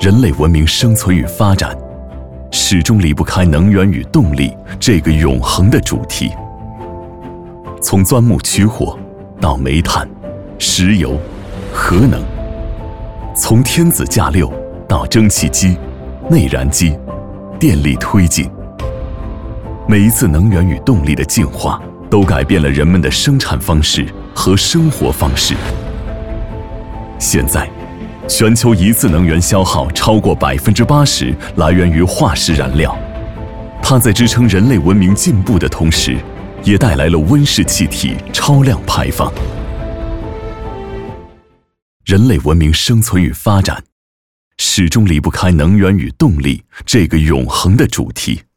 人类文明生存与发展，始终离不开能源与动力这个永恒的主题。从钻木取火到煤炭、石油、核能，从天子驾六到蒸汽机、内燃机，电力推进。每一次能源与动力的进化，都改变了人们的生产方式和生活方式。现在，全球一次能源消耗超过80%来源于化石燃料，它在支撑人类文明进步的同时，也带来了温室气体超量排放。人类文明生存与发展，始终离不开能源与动力这个永恒的主题。